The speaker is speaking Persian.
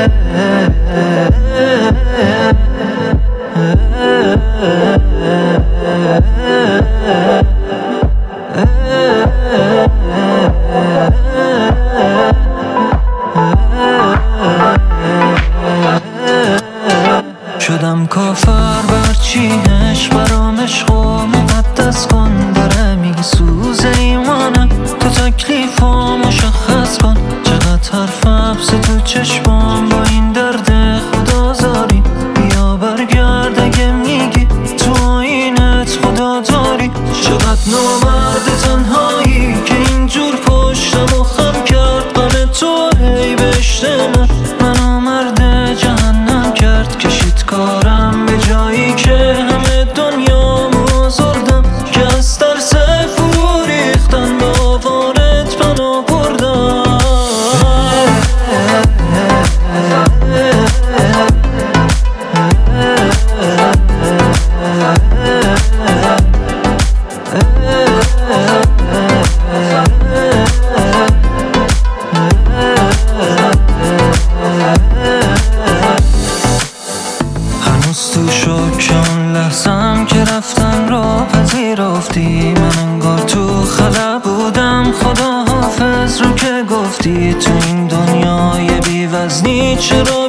شدم کافر برچینش برام عشق و مقدس کن. داره میسوزه ایمانم تو تکلیفا مشخص کن. چقدر حرف حبس تو چشمام با این درد خدازاری. بیا برگرد اگه میگی تو آینت خدا داری. چقدر نامرد تنهایی که اینجور پشتم و خم کرد. قم تو هی بهشت من آمرد جهنم کرد. کشید کارم به جایی که همه دنیا مزردم. که از ترس فرو ریختن به آوارت پناه بردم. هنوز تو شوک اون لحظم که رفتن را پذیرفتی. من انگار تو خلا بودم خدا حافظ رو که گفتی. تو این دنیای بی وزنی چرا